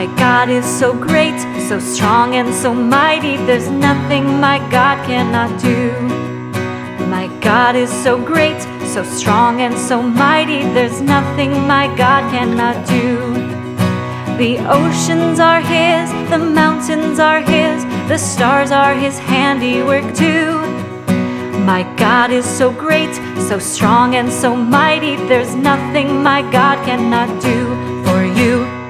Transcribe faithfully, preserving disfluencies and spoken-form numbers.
My God is so great, so strong and so mighty, there's nothing my God cannot do. My God is so great, so strong and so mighty, there's nothing my God cannot do. The oceans are His, the mountains are His, the stars are His handiwork too. My God is so great, so strong and so mighty, there's nothing my God cannot do for you.